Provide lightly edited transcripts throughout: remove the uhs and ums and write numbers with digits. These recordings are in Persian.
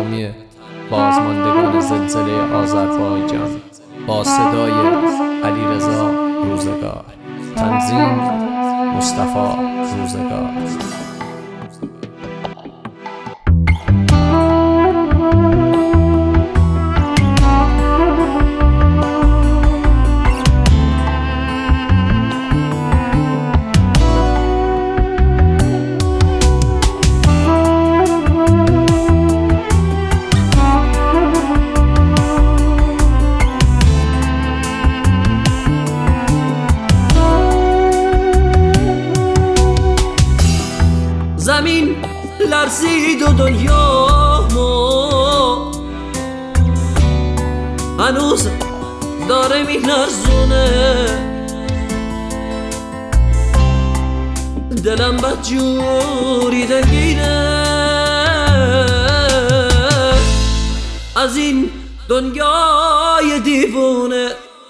تمامی بازماندگان زلزله آذربایجان با صدای علیرضا روزگار. تنظیم مصطفی روزگار. زمین لرزید و دنیا هنوز داره میلرزونه، دلم بدجوری دلگیره از این دنیای دیوونه.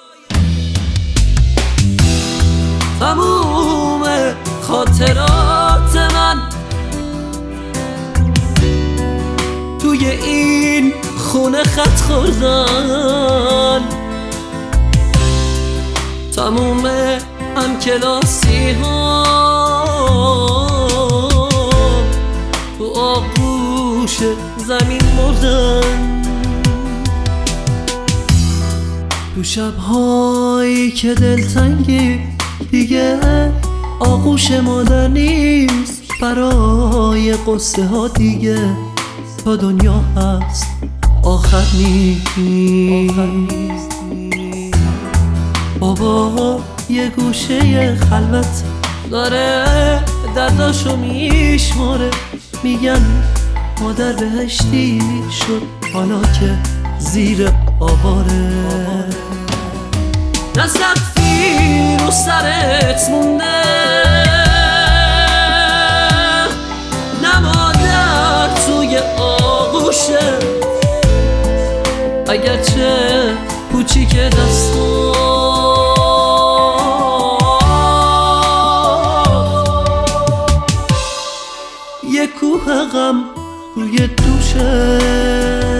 تموم خاطرات من توی این خونه خط خوردن، تموم همکلاسی ها تو آغوش زمین مردن. تو شبهایی که دلتنگی دیگه آغوش مادر نیست، برای قصه ها دیگه تا دنیا هست آخر نیست. بابا یه گوشه خلوت داره درداشو میشماره، میگن مادر بهشتی شد حالا که زیر آواره. نه سقفی رو سرت مونده، نه مادر توی آغوشه، اگرچه کوچیک دستات یه کوه غم روی دوشه.